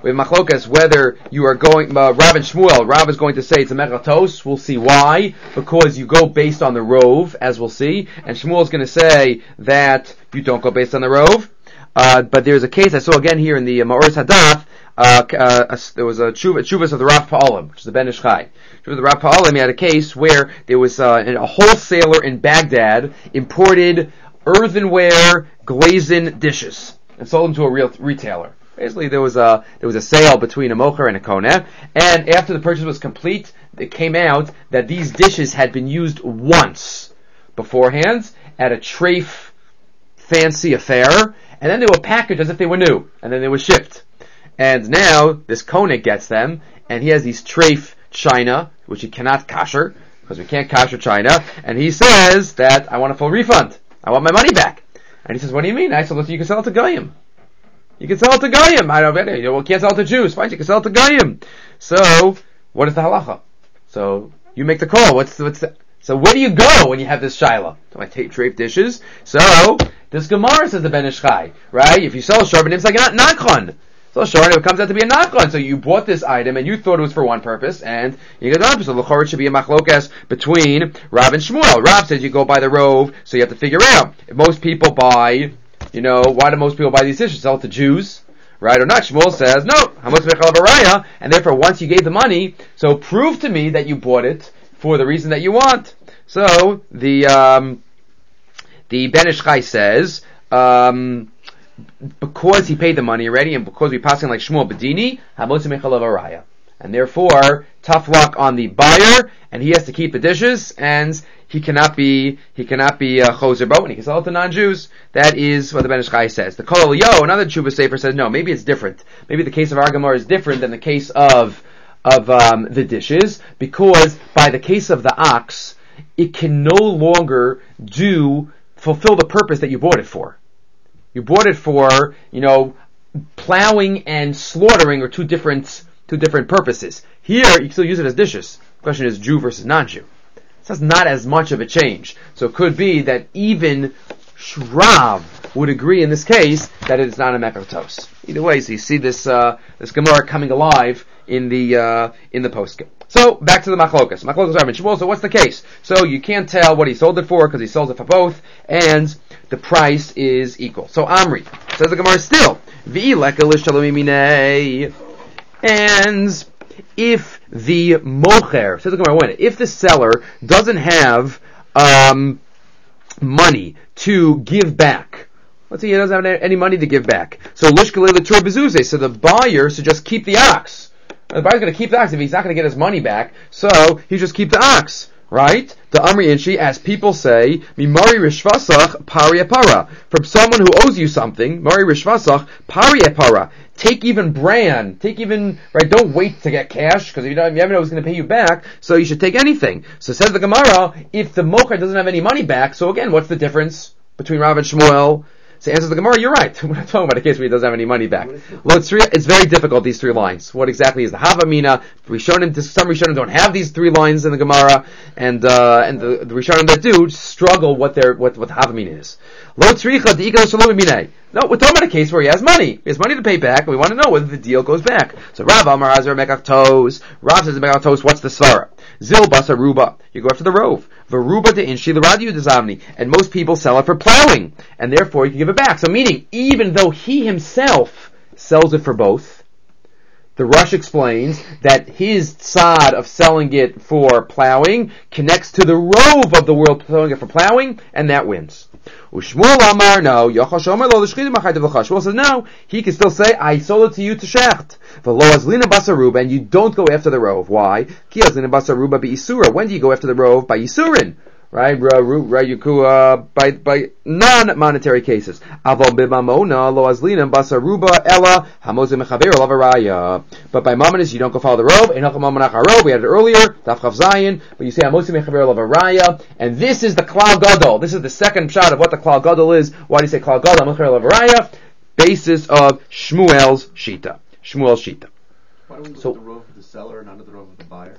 we have machlokas whether you are going, uh, Rav and Shmuel, Rav is going to say it's a mechatos, we'll see why, because you go based on the rove, as we'll see, and Shmuel is going to say that you don't go based on the rove. Uh, but there's a case I saw again here in the uh, Ma'oris Hadath. Uh, uh, a, there was a chuvas of the Rav Pa'alim, which is the Ben Ish Chai. Chuvas of the Rav Pa'alim, he had a case where there was uh, a wholesaler in Baghdad imported earthenware glazed dishes and sold them to a real retailer. Basically, there was a there was a sale between a mocher and a koneh, and after the purchase was complete, it came out that these dishes had been used once beforehand at a treif fancy affair, and then they were packaged as if they were new, and then they were shipped. And now this konik gets them, and he has these treif china, which he cannot kasher, because we can't kasher china, and he says that I want a full refund. I want my money back. And he says, what do you mean? I said, listen, you can sell it to Goyim. You can sell it to Goyim. I don't know, well, can't sell it to Jews. Fine, you can sell it to Goyim. So, what is the halacha? So, you make the call. What's, what's the, so where do you go when you have this shaila? Do I take treif dishes? So, this Gemara says the Ben Ish Chai, right? If you sell a sharbanim, it's like a nachon. So sharbanim, it comes out to be a nachon. So you bought this item and you thought it was for one purpose, and you get another purpose. So l'chorah should be a machlokas between Rav and Shmuel. Rav says you go by the rove, so you have to figure out if most people buy, you know, why do most people buy these dishes? Sell it to Jews, right or not? Shmuel says no. Hamas mechalav araya, and therefore once you gave the money, so prove to me that you bought it for the reason that you want. So the um, the Ben Ish Chai says, um, because he paid the money already, and because we passing like Shmuel Bedini, hamotzi mechalav araya, and therefore tough luck on the buyer, and he has to keep the dishes, and he cannot be he cannot be uh, choser bo, and he can sell it to non-Jews. That is what the Ben Ish Chai says. The Kol Yo, another Tshuva Sefer, says no, maybe it's different. Maybe the case of our Gemara is different than the case of of um, the dishes, because by the case of the ox, it can no longer do fulfill the purpose that you bought it for. You bought it for, you know, plowing and slaughtering are two different two different purposes. Here, you can still use it as dishes. The question is Jew versus non-Jew. So that's not as much of a change. So it could be that even Shrav would agree in this case that it is not a mekatos. Either way, so you see this uh, this Gemara coming alive in the uh, in the postscript. So back to the machlokas. Machlokas Rav and Shmuel. So what's the case? So you can't tell what he sold it for because he sold it for both, and the price is equal. So Amri says the Gemara still and if the mocher says the Gemara when if the seller doesn't have um, money to give back. Let's see, he doesn't have any money to give back. So lishkalei l'tur bezuze. So the buyer should just keep the ox. The buyer's going to keep the ox if he's not going to get his money back. So he just keep the ox, right? The Amri Inshi, as people say, mimari rishvasach pari apara. From someone who owes you something, mari rishvasach pari apara. Take even bran. Take even, right, don't wait to get cash, because you, don't, you never know who's going to pay you back, so you should take anything. So says the Gemara, if the mocher doesn't have any money back, so again, what's the difference between Rav and Shmuel? So answers the Gemara, you're right. We're not talking about a case where he doesn't have any money back. Well, it's, it's very difficult, these three lines. What exactly is the Havamina? Rishonim, some Rishonim don't have these three lines in the Gemara, and uh, and the, the Rishonim that do struggle what their what what the Havamina is. Lo tzricha di'ikah shalom minei. No, we're talking about a case where he has money. He has money to pay back, and we want to know whether the deal goes back. So Rav Amar Hazar Mekaktos. Rav says Mekaktos, what's the svara? Zil basa ruba. You go after the rove. Varuba de inshi l'radiu dezamni. And most people sell it for plowing, and therefore you can give it back. So meaning, even though he himself sells it for both, the Rush explains that his tzad of selling it for plowing connects to the rove of the world selling it for plowing, and that wins. Ushmuel Amar, no. Shmuel says, no, he can still say, I sold it to you to shecht. And you don't go after the rove. Why? When do you go after the rove? By Yisurin. Right, right, you uh, by by non-monetary cases. But by mominus, you don't go follow the robe. We had it earlier, but you say and this is the klal gadol. This is the second shot of what the klal gadol is. Why do you say klal gadol? Basis of Shmuel's shita. Shmuel's shita. Why do we look so, at the rove of the seller and not at the rove of the buyer?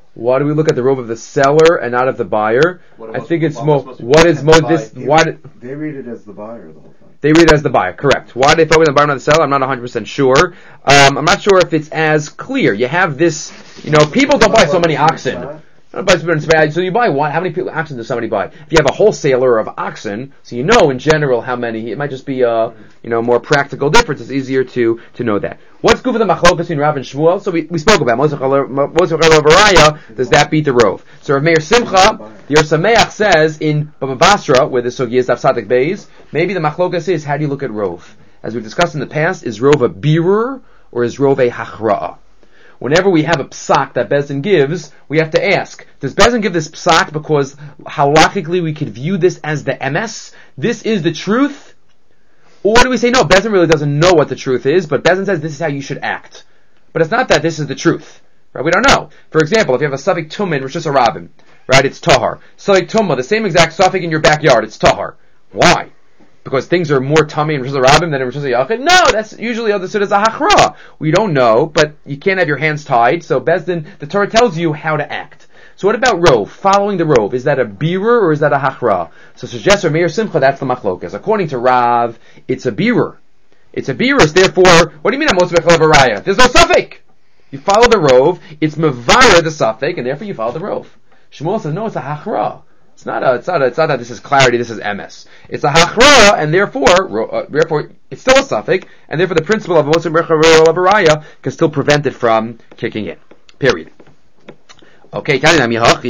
Why do we look at the rove of the seller and not of the buyer? What I was- think it's what more. was supposed to be What is more intended this? by- Why? Did, They read it as the buyer the whole time. They read it as the buyer, correct. Why do they focus on the buyer, not the seller? I'm not one hundred percent sure. Um, I'm not sure if it's as clear. You have this, you know, people don't buy so many oxen. Don't buy so many- So you buy one, how many people, oxen does somebody buy? If you have a wholesaler of oxen, so you know in general how many, it might just be a, you know, more practical difference. It's easier to, to know that. What's good for the machlokas between Rav and Shmuel? So we, we spoke about Moshe Chalaraya, does that beat the rove? So Rav Meir Simcha, the Yer Sameach says in Baba Basra, where the Sugi is Afsadik Beis, maybe the machlokas is, how do you look at rove? As we've discussed in the past, is rove a birur, or is rove a hachra'ah? Whenever we have a psak that Bezdin gives, we have to ask, does Bezdin give this psak because halachically we could view this as the M S? This is the truth? Or do we say, no, Bezdin really doesn't know what the truth is, but Bezdin says this is how you should act. But it's not that this is the truth. Right? We don't know. For example, if you have a Safik Tumah in Rosh Hashanah, right, it's Tahar. Safik Tumah, the same exact Safik in your backyard, it's Tahar. Why? Because things are more tummy in Rosh Hashanah than in Rosh Hashanah. No, that's usually understood as a hachra. We don't know, but you can't have your hands tied. So Bezdin, the Torah tells you how to act. So what about rove? Following the rove, is that a birur or is that a hachra? So suggests Meir Simcha, that's the machlokas. According to Rav, it's a birur. It's a birur. Therefore, what do you mean? Amos bechalav araya? There's no suffix. You follow the rove. It's mevara the suffix, and therefore you follow the rove. Shmuel says no, it's a hachra. It's not a, it's not a, it's not that this is clarity, this is M S. It's a hachra, and therefore, uh, therefore, it's still a suffix, and therefore the principle of Moshe Bechalav araya can still prevent it from kicking in. Period. Okay, so the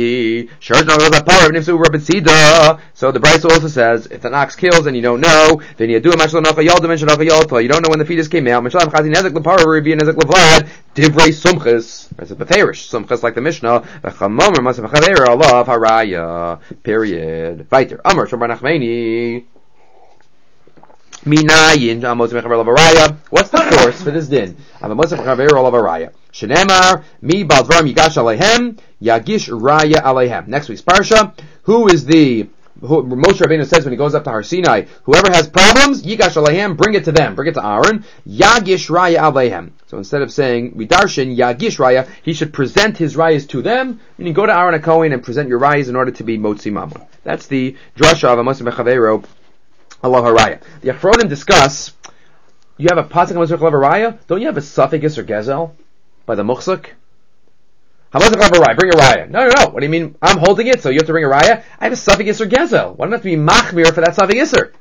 Brisa also says, if an ox kills and you don't know, then you do a mashal nacha yalda mention nacha yalta. You don't know when the fetus came out. Mashal chazi nezek lepara revi nezek levlad divrei sumchas. It's a betherish sumchas like the Mishnah. V'chamomer masav chaver alav haraya. Period. Weiter. Amar shomar nachmeni. Minayin amos mechaver lavaraya. What's the source for this din? Amos mechaver lavaraya. Shenemar mi baldvarim yigash alehem yagish raya alehem. Next week's parsha. Who is the who, Moshe Rabbeinu says when he goes up to Har Sinai, whoever has problems, yigash alehem, bring it to them, bring it to Aaron. Yagish raya alehem. So instead of saying midarshin yagish raya, he should present his rayas to them. Meaning, go to Aaron HaKohen and present your rayas in order to be motzi mammon. That's the drasha of Amos mechaver Allah haraya. The Achronim discuss. You have a pasuk Amos mechaver raya. Don't you have a suffix or gezel by the muchzak? Hamazak raya, bring a raya. No, no, no. What do you mean? I'm holding it, so you have to bring a raya? I have a suffix or gezel. Why don't I have to be machmir for that suffix isser?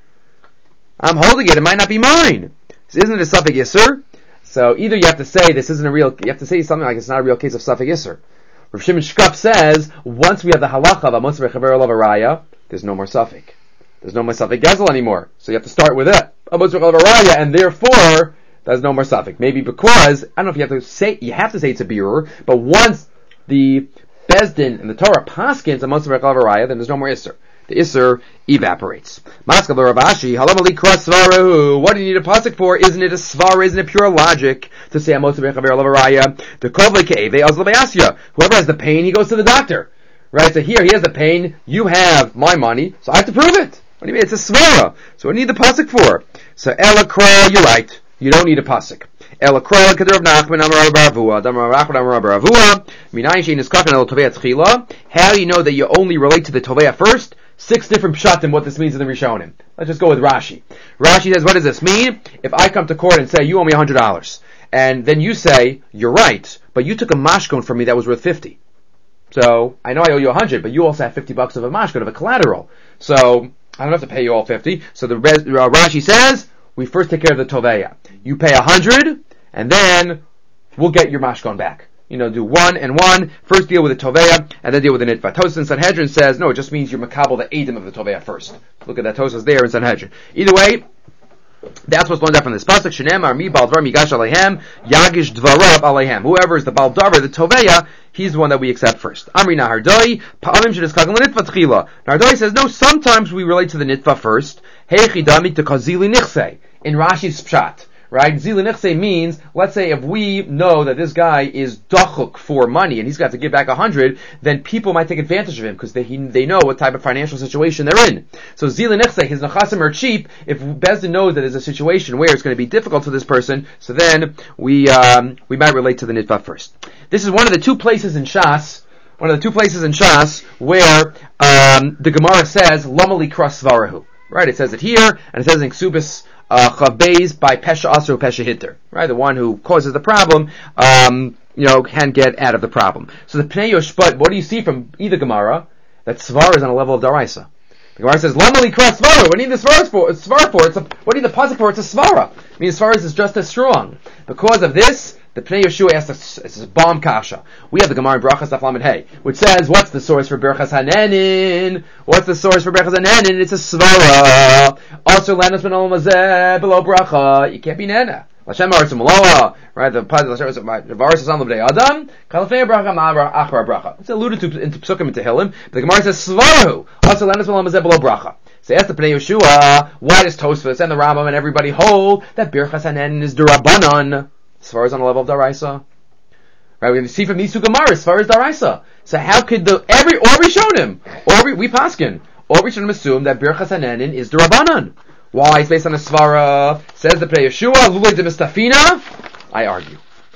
I'm holding it. It might not be mine. So isn't it a suffix isser? So either you have to say this isn't a real. You have to say something like it's not a real case of suffix isser. Rav Shimon Shkop says once we have the halacha of Amos mechaver raya, there's no more suffix. There's no more suffix gezel anymore. So you have to start with it. Amos mechaver raya, and therefore there's no more suffix. Maybe because, I don't know if you have to say, you have to say it's a birur, but once the Bezdin and the Torah paskins Amos mechaver raya, then there's no more isser. The isser evaporates. Maskal Ravashi, halamali krasvaru. What do you need a pasuk for? Isn't it a svar? Isn't it pure logic to say Amos mechaver raya? The kovle ke'eve azlabayasya. Whoever has the pain, he goes to the doctor. Right? So here, he has the pain, you have my money, so I have to prove it. What do you mean? It's a svara. So what do you need the pasuk for? So Ela Kra, you're right. You don't need a pasuk. Ela Kra, Kadir of Nachman, Amar Baravua, Damar Rachman, Amar Baravua, Minayin Shein is Kakan El Tovea Tchila. How do you know that you only relate to the Tovea first? Six different pshatim what this means in the Rishonim. Let's just go with Rashi. Rashi says, what does this mean? If I come to court and say, you owe me one hundred dollars, and then you say, you're right, but you took a mashkon from me that was worth fifty. So, I know I owe you one hundred, but you also have fifty bucks of a mashkon, of a collateral. So, I don't have to pay you all fifty. So the uh, Rashi says, we first take care of the Toveya. You pay one hundred, and then we'll get your mashkon back. You know, do one and one, first deal with the Toveya, and then deal with the Nitva. Tosas in Sanhedrin says, no, it just means you're makabel the Edom of the Toveya first. Look at that Tosas there in Sanhedrin. Either way, that's what's learned out from this pasuk. Shenemar mi baldvar migash alehem yagish dvarav alehem. Whoever is the baldavar, the Toveya, he's the one that we accept first. Amri nahardoi pa'amim sheniskaken l'nitva tchila. Nahardoi says, no, sometimes we relate to the Nitva first. Heichi damik to kazili nichse. In Rashi's pshat. Right? Zili nichse means, let's say if we know that this guy is dachuk for money and he's got to give back a hundred, then people might take advantage of him because they he, they know what type of financial situation they're in. So zili nichse, his nechasim are cheap. If Bezdin knows that there's a situation where it's going to be difficult for this person, so then we um, we might relate to the nitva first. This is one of the two places in Shas one of the two places in Shas where um, the Gemara says Lamali Kras Svarahu. Right? It says it here, and it says in Ksubis uh, Chav Beis by Pesha Asr Pesha Hitter. Right? The one who causes the problem, um, you know, can get out of the problem. So the Pnei Yoshpat, what do you see from either Gemara? That Svara is on a level of Daraisa. The Gemara says, Lamali Kras Svara. What do you need the Svara for? It's Svara for. It's a, what do you need the Pasuk for? It's a Svara. I mean, Svara is just as strong. Because of this, the Pnei Yeshua asks us, it's a bomb kasha. We have the Gemara in Brachas Daf Lamed Hey, which says, what's the source for Berachas Hanenin? What's the source for Berachas Hanenin? It's a Svara. Also, Lanas Ben Olam Hazeh, below Bracha. You can't be Nena. Lashem Maritz Maloa, right? The Varis is on the Adam. Kalafei Bracha Ma'avra Achra Bracha. It's alluded to in Psukim and Tehillim. The Gemara says Svarahu. Also, Lanas Ben Olam Hazeh, below Bracha. So ask the Pnei Yeshua, why does Tosfos and the Rambam and everybody hold that Berachas Hanenin is Durabanan? As far as on the level of Daraisa, right? We see from these two Gemaras, as far as Daraisa. So how could the every or we showed him, or we, we paskin, or we should assume that Birchas Hanenin is the Rabbanan? Why? It's based on a svara. Says the Pnei Yeshua, Lulei de Mistafina. I argue.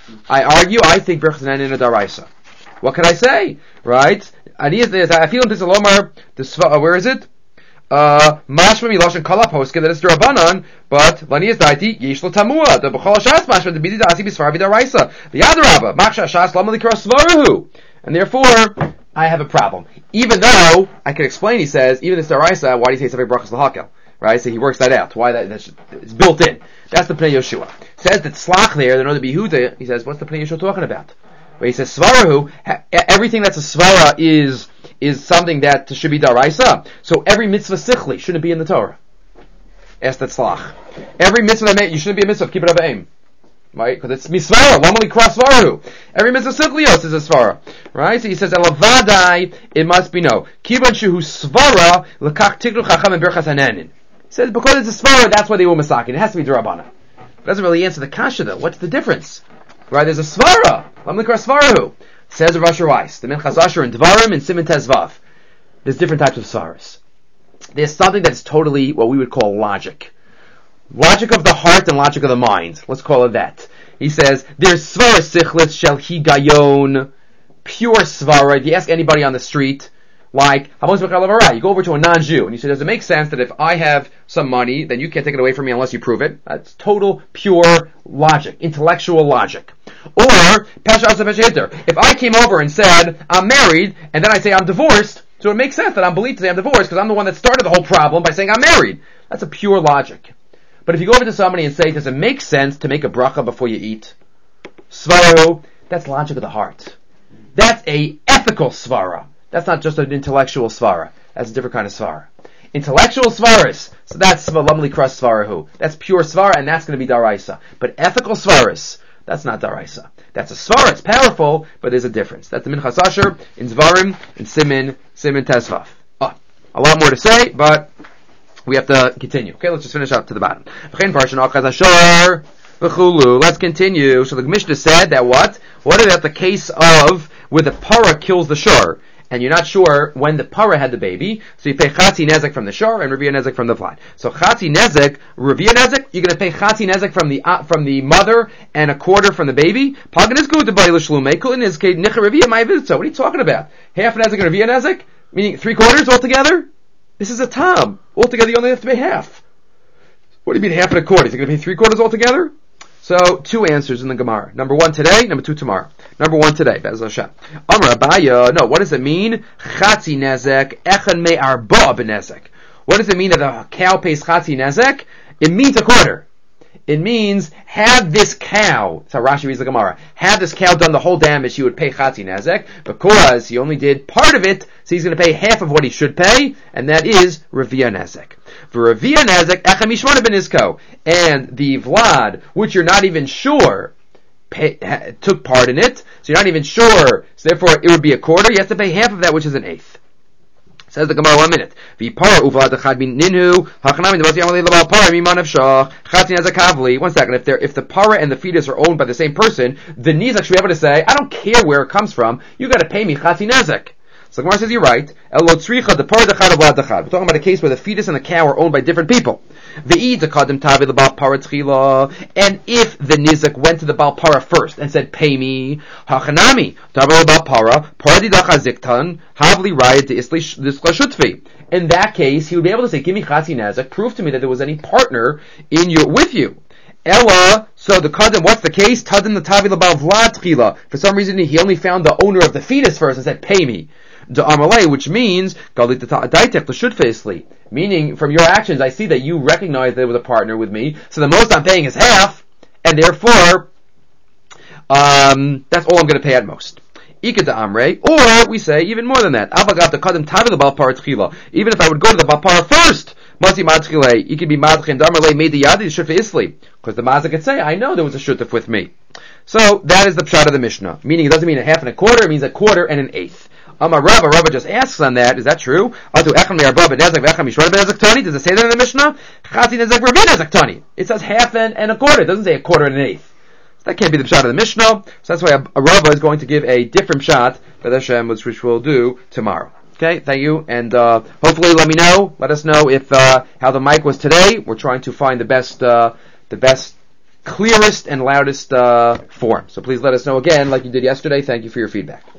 I argue. I think Birchas Hanenin is Daraisa. What can I say? Right? I feel in Pisalomar. The where is it? Uh, mashma miloshen kala poske that it's derabanan, but lanias daiti yesh lo tamua. The b'chol shas mashma the bidi dasi b'svar v'daraisa. The yadarabba machsha shas lamali kras svarahu. And therefore, I have a problem. Even though I can explain, he says, even this daraisa, why do you say something brachas lahakel? Right? So he works that out. Why that? That's it's built in. That's the Pnei Yeshua. Says that slach there. They know the bihuda. He says, what's the Pnei Yeshua talking about? But he says svarahu. Everything that's a svara is. is something that should be daraisa. So every mitzvah sichli shouldn't be in the Torah. Ask that slach. Every mitzvah that made, you shouldn't be a mitzvah, keep it up aim. Right? Because it's misvara, lamali kras varu. Every mitzvah sichlios is a svara. Right? So he says, elavadai, it must be no. Kiban shehu svara, lekach tikru chacham and berchas hanenin. He says, because it's a svara, that's why they were masakin. It has to be derabana. It doesn't really answer the kasha though. What's the difference? Right? There's a svara, lamali kras varu. Says Rosh Weiss, the Minchas Asher and Dvarim and Siman Tezvav. There's different types of svaras. There's something that's totally what we would call logic. Logic of the heart and logic of the mind. Let's call it that. He says, there's svara sichlis shel higayon, pure svara. If you ask anybody on the street, like, you go over to a non-Jew, and you say, does it make sense that if I have some money, then you can't take it away from me unless you prove it? That's total, pure logic, intellectual logic. Or, if I came over and said, I'm married, and then I say I'm divorced, so it makes sense that I'm believed to say I'm divorced, because I'm the one that started the whole problem by saying I'm married. That's a pure logic. But if you go over to somebody and say, does it make sense to make a bracha before you eat? Svaro, that's logic of the heart. That's a ethical svara. That's not just an intellectual svara. That's a different kind of svara. Intellectual svaras, so that's lamli kras svarahu. That's pure svara, and that's going to be daraisa. But ethical svaras, that's not daraisa. That's a svara, it's powerful, but there's a difference. That's the Minchas Asher, in Zvarim, in Simin, Simin Tezvav. Oh, a lot more to say, but we have to continue. Okay, let's just finish up to the bottom. Let's continue. So the Mishnah said that what? What about the case of where the para kills the shor? And you're not sure when the para had the baby, so you pay Chatzi Nezek from the shor and Revia Nezek from the vlad. So Chatzi Nezek, Revia Nezek, you're going to pay Chatzi Nezek from the uh, from the mother and a quarter from the baby. Pagan is good to buy L'shlume. Kulin is Nicha Revia my visit. What are you talking about? Half Nezek and Revia Nezek, meaning three quarters altogether. This is a tam. Altogether, you only have to pay half. What do you mean half and a quarter? Is he going to pay three quarters altogether? So, two answers in the Gemara. Number one today, number two tomorrow. Number one today, Be'ez Hashem. Amar Abaya, no, what does it mean? Chatzi nezek, echan me arba b'nezek. What does it mean that a cow pays chatzi nezek? It means a quarter. It means, have this cow, that's how Rashi reads the Gemara, have this cow done the whole damage, he would pay chatzi nezek, because he only did part of it, so he's going to pay half of what he should pay, and that is Revia nezek. For Revia nezek, echem mishmona b'nizko, and the vlad, which you're not even sure, pay, ha, took part in it, so you're not even sure, so therefore it would be a quarter, you have to pay half of that, which is an eighth. Says the Gemara, one minute. One second. If they're, if the para and the fetus are owned by the same person, the nizak should be able to say, I don't care where it comes from, you gotta pay me chatzi nezek. So Gemara says you're right. We're talking about a case where the fetus and the cow are owned by different people. And if the nizik went to the Baal Para first and said, pay me, in that case, he would be able to say, give me chatzi nezek, prove to me that there was any partner in your, with you. Ella, so the kaddim, what's the case? Tadin the tavi l'bal vlad tchila. For some reason, he only found the owner of the fetus first and said, pay me. Da'amalei, which means, meaning, from your actions, I see that you recognize there was a partner with me, so the most I'm paying is half, and therefore, um, that's all I'm going to pay at most. Or we say even more than that. Even if I would go to the Balpara first, it could be made the yadi shut for isli, because the mazik could say, I know there was a shutuf with me. So that is the pshat of the Mishnah. Meaning it doesn't mean a half and a quarter, it means a quarter and an eighth. Amar Rabba, Rabba just asks on that, is that true? Does it say that in the Mishnah? It says half and, and a quarter, it doesn't say a quarter and an eighth. That can't be the pshat of the Mishnah, so that's why a, a Rava is going to give a different pshat, Hashem, which, which we'll do tomorrow. Okay, thank you, and uh, hopefully let me know, let us know if uh, how the mic was today. We're trying to find the best, uh, the best, clearest and loudest uh, form. So please let us know again, like you did yesterday. Thank you for your feedback.